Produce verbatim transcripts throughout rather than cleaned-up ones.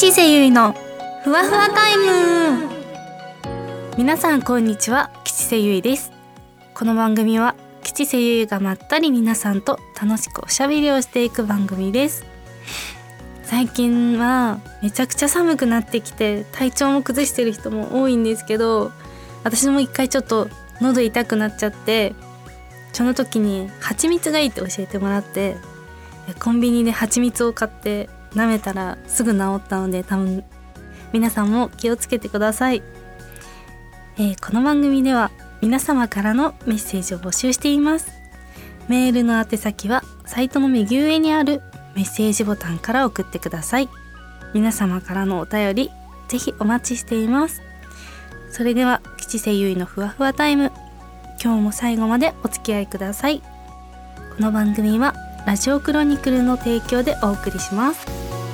吉瀬ゆいのふわふわタイム。皆さんこんにちは、吉瀬ゆいです。この番組は吉瀬ゆいがまったり皆さんと楽しくおしゃべりをしていく番組です。最近はめちゃくちゃ寒くなってきて体調も崩してる人も多いんですけど、私も一回ちょっと喉痛くなっちゃって、その時に蜂蜜がいいって教えてもらって、コンビニで蜂蜜を買って舐めたらすぐ治ったので、多分皆さんも気をつけてください。えー、この番組では皆様からのメッセージを募集しています。メールの宛先はサイトの右上にあるメッセージボタンから送ってください。皆様からのお便りぜひお待ちしています。それでは吉瀬ゆいのふわふわタイム、今日も最後までお付き合いください。この番組はラジオクロニクルの提供でお送りします。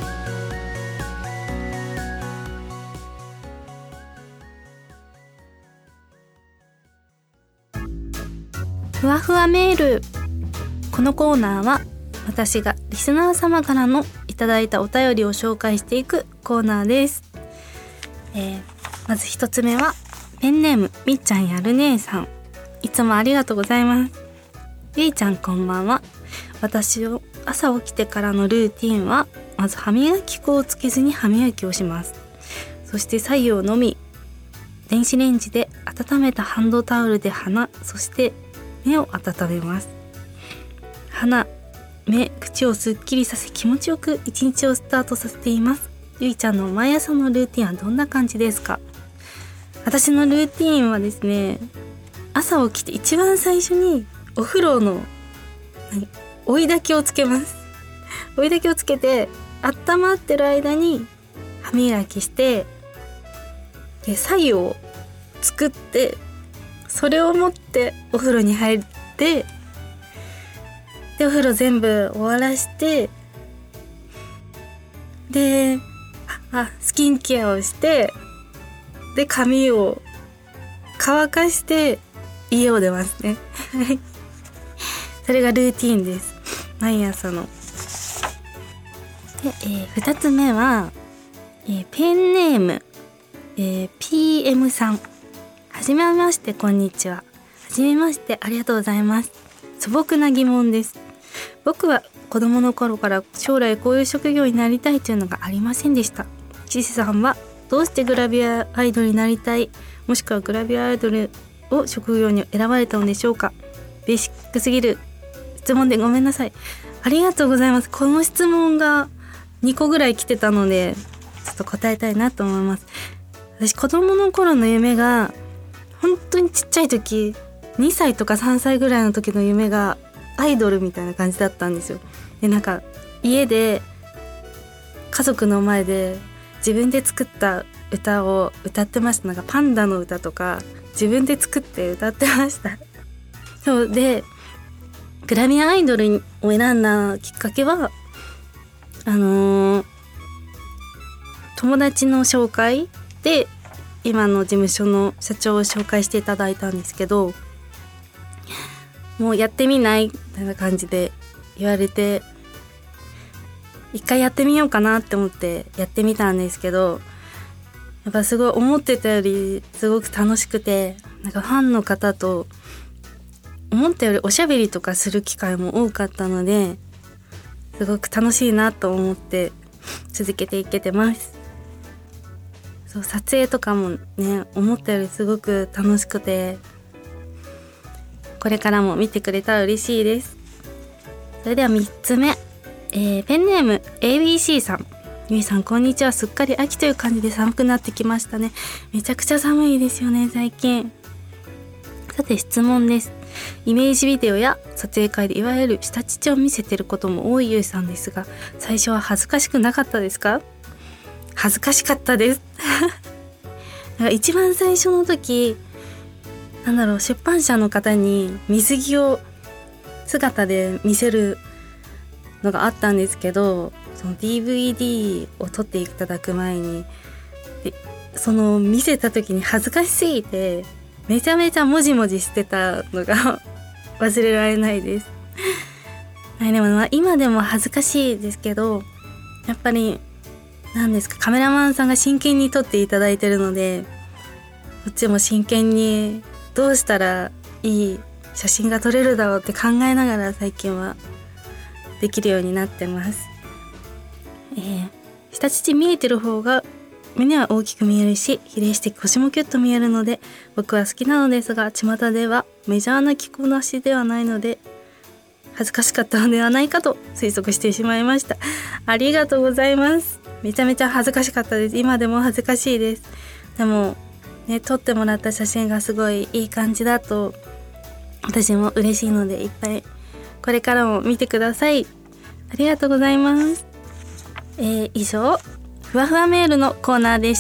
ふわふわメール。このコーナーは私がリスナー様からのいただいたお便りを紹介していくコーナーです。えー、まず一つ目はペンネームみっちゃんやる姉さん、いつもありがとうございます。ゆいちゃんこんばんは。私を朝起きてからのルーティンは、まず歯磨き粉をつけずに歯磨きをします。そして白湯を飲み、電子レンジで温めたハンドタオルで鼻、そして目を温めます。鼻、目、口をすっきりさせ、気持ちよく一日をスタートさせています。ゆいちゃんの毎朝のルーティンはどんな感じですか？私のルーティンはですね、朝起きて一番最初にお風呂の追い焚きをつけます。追い焚きをつけて温まってる間に歯磨きして、で白湯を作って、それを持ってお風呂に入って、でお風呂全部終わらして、であスキンケアをして、で髪を乾かして家を出ますねそれがルーティーンです、毎朝の。で、えー、ふたつめは、えー、ペンネーム、えー、ピーエム さん、はじめまして、こんにちは。はじめまして、ありがとうございます。素朴な疑問です。僕は子供の頃から将来こういう職業になりたいというのがありませんでした。岸さんはどうしてグラビアアイドルになりたい、もしくはグラビアアイドルを職業に選ばれたのでしょうか？ベーシックすぎる質問でごめんなさい。ありがとうございます。この質問がにこぐらい来てたので、ちょっと答えたいなと思います。私子供の頃の夢が、本当にちっちゃい時、にさいとかさんさいぐらいの時の夢がアイドルみたいな感じだったんですよ。で、なんか家で家族の前で自分で作った歌を歌ってました。なんかパンダの歌とか自分で作って歌ってましたそうで、グラビアアイドルを選んだきっかけは、あのー、友達の紹介で今の事務所の社長を紹介していただいたんですけど、もうやってみないみたいな感じで言われて、一回やってみようかなって思ってやってみたんですけど、やっぱすごい思ってたよりすごく楽しくて、なんかファンの方と思ったよりおしゃべりとかする機会も多かったので、すごく楽しいなと思って続けていけてます。そう、撮影とかもね、思ったよりすごく楽しくて、これからも見てくれたら嬉しいです。それではみっつめ、えー、ペンネーム エービーシー さん、ゆいさんこんにちは。すっかり秋という感じで寒くなってきましたね。めちゃくちゃ寒いですよね、最近。さて質問です。イメージビデオや撮影会でいわゆる下乳を見せてることも多いゆいさんですが、最初は恥ずかしくなかったですか？恥ずかしかったです一番最初の時、なんだろう、出版社の方に水着を姿で見せるのがあったんですけど、その ディーブイディー を撮っていただく前に、でその見せた時に恥ずかしすぎてめちゃめちゃもじもじしてたのが忘れられないです。はい、でもまあ今でも恥ずかしいですけど、やっぱり何ですか、カメラマンさんが真剣に撮っていただいてるので、こっちも真剣にどうしたらいい写真が撮れるだろうって考えながら最近はできるようになってます。えー、下乳見えてる方が胸は大きく見えるし、比例して腰もキュッと見えるので僕は好きなのですが、巷ではメジャーな着こなしではないので恥ずかしかったのではないかと推測してしまいました。ありがとうございます。めちゃめちゃ恥ずかしかったです。今でも恥ずかしいです。でもね、撮ってもらった写真がすごいいい感じだと私も嬉しいので、いっぱいこれからも見てください。ありがとうございます。えー、以上ふわふわメールのコーナーでした。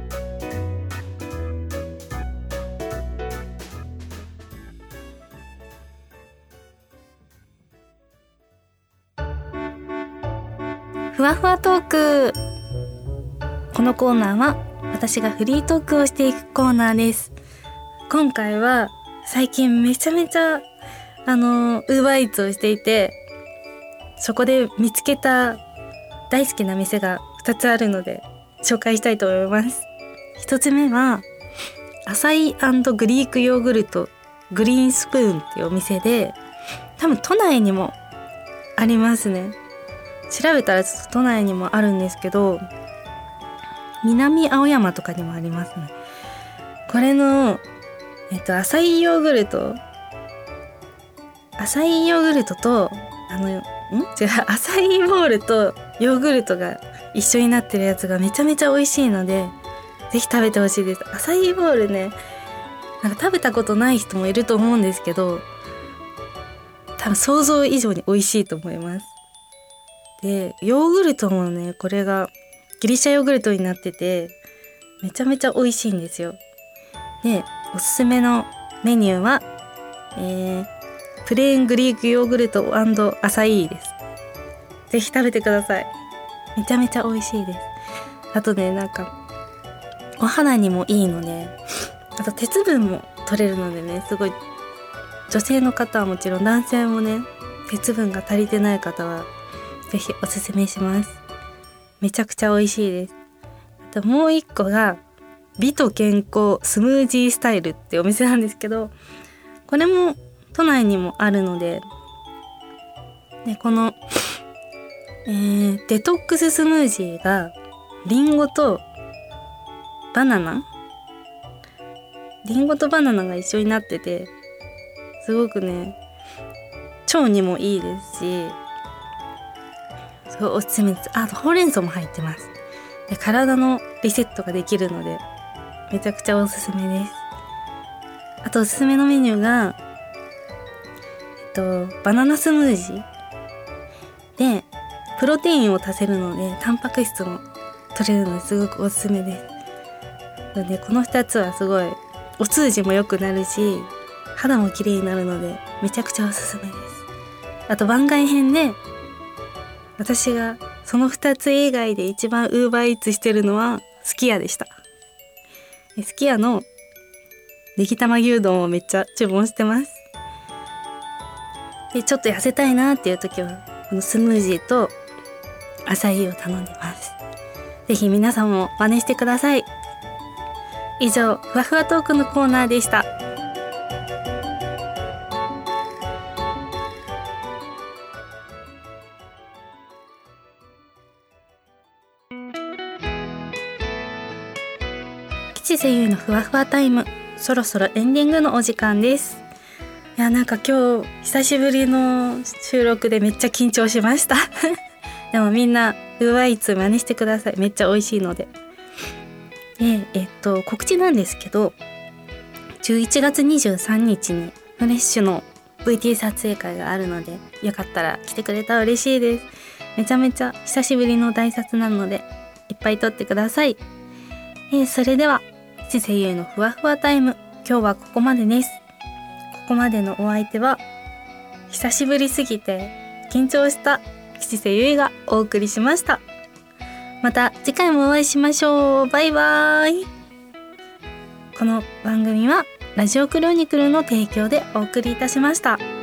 ふわふわトーク。このコーナーは私がフリートークをしていくコーナーです。今回は最近めちゃめちゃあのウーバーイーツをしていて、そこで見つけた大好きな店がふたつあるので紹介したいと思います。ひとつめはアサイ&グリークヨーグルトグリーンスプーンっていうお店で、多分都内にもありますね。調べたらちょっと都内にもあるんですけど、南青山とかにもありますね。これのえっとアサイヨーグルトアサイヨーグルトとあのん違うアサイボールとヨーグルトが一緒になってるやつがめちゃめちゃ美味しいので、ぜひ食べてほしいです。アサイボールね、なんか食べたことない人もいると思うんですけど、多分想像以上に美味しいと思います。でヨーグルトもね、これがギリシャヨーグルトになっててめちゃめちゃ美味しいんですよ。でおすすめのメニューは、えー、プレーングリークヨーグルト&アサイーです。ぜひ食べてください。めちゃめちゃ美味しいです。あとね、なんかお肌にもいいので、あと鉄分も取れるのでね、すごい女性の方はもちろん男性もね、鉄分が足りてない方はぜひおすすめします。めちゃくちゃ美味しいです。あともう一個が美と健康スムージースタイルってお店なんですけど、これも都内にもあるので、でこの、えー、デトックススムージーがリンゴとバナナリンゴとバナナが一緒になってて、すごくね腸にもいいですし、すごいおすすめです。あとほうれん草も入ってます。で体のリセットができるのでめちゃくちゃおすすめです。あとおすすめのメニューがえっとバナナスムージーでプロテインを足せるのでタンパク質も取れるのですごくおすすめです。なのでこのふたつはすごいお通じも良くなるし肌も綺麗になるのでめちゃくちゃおすすめです。あと番外編で私がそのふたつ以外で一番ウーバーイーツしてるのはすき家でした。すき家のネギ玉牛丼をめっちゃ注文してます。でちょっと痩せたいなっていう時はこのスムージーとアサイーを頼んでます。ぜひ皆さんも真似してください。以上ふわふわトークのコーナーでした。吉瀬優のふわふわタイム、そろそろエンディングのお時間です。いやなんか今日久しぶりの収録でめっちゃ緊張しましたでもみんなウーバーイーツ真似してください。めっちゃ美味しいので。でえっと告知なんですけど、じゅういちがつにじゅうさんにちにフレッシュの ブイティー 撮影会があるので、よかったら来てくれたら嬉しいです。めちゃめちゃ久しぶりの大撮なのでいっぱい撮ってください。えー、それでは吉瀬優のふわふわタイム、今日はここまでです。ここまでのお相手は久しぶりすぎて緊張した吉瀬優がお送りしました。また次回もお会いしましょう。バイバイ。この番組はラジオクロニクルの提供でお送りいたしました。